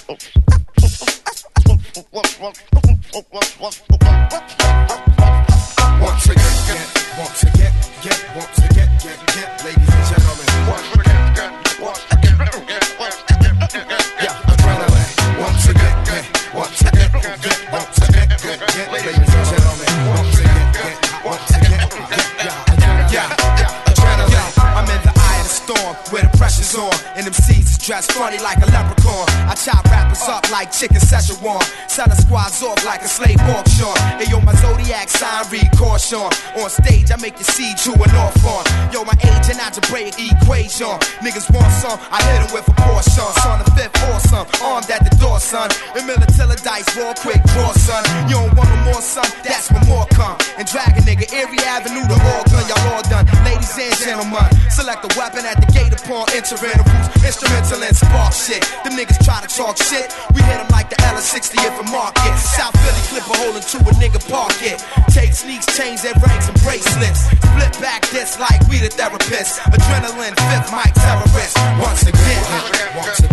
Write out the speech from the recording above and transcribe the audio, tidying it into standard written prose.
Once again, ladies and gentlemen. Yeah, adrenaline. Once again, ladies and gentlemen. Yeah, adrenaline. I'm in the eye of the storm where the pressure's on, and them seeds is dressed funny like a leprechaun. I chop rappers up like chicken Szechuan, selling squads off like a slave auction. Hey yo, my zodiac sign read caution. On stage I make you see to an off on. Yo, my age and algebraic equation. Niggas want some, I hit them with a portion. Son the fifth awesome, armed at the door, son. And Militilla dice, roll quick, draw, son. You don't want no more, son, that's when more come. And drag a nigga, Erie Avenue to Oregon, y'all all done. Ladies and gentlemen, select a weapon at the gate upon entering the roots. Instrumental and spark shit. Them niggas try to talk shit, we hit them like the L60 if a market. South Philly clip a hole into a nigga park it. Take sneaks, chains and rings and bracelets. Flip back this like we the therapists. Adrenaline, fifth mic terrorist. Once again.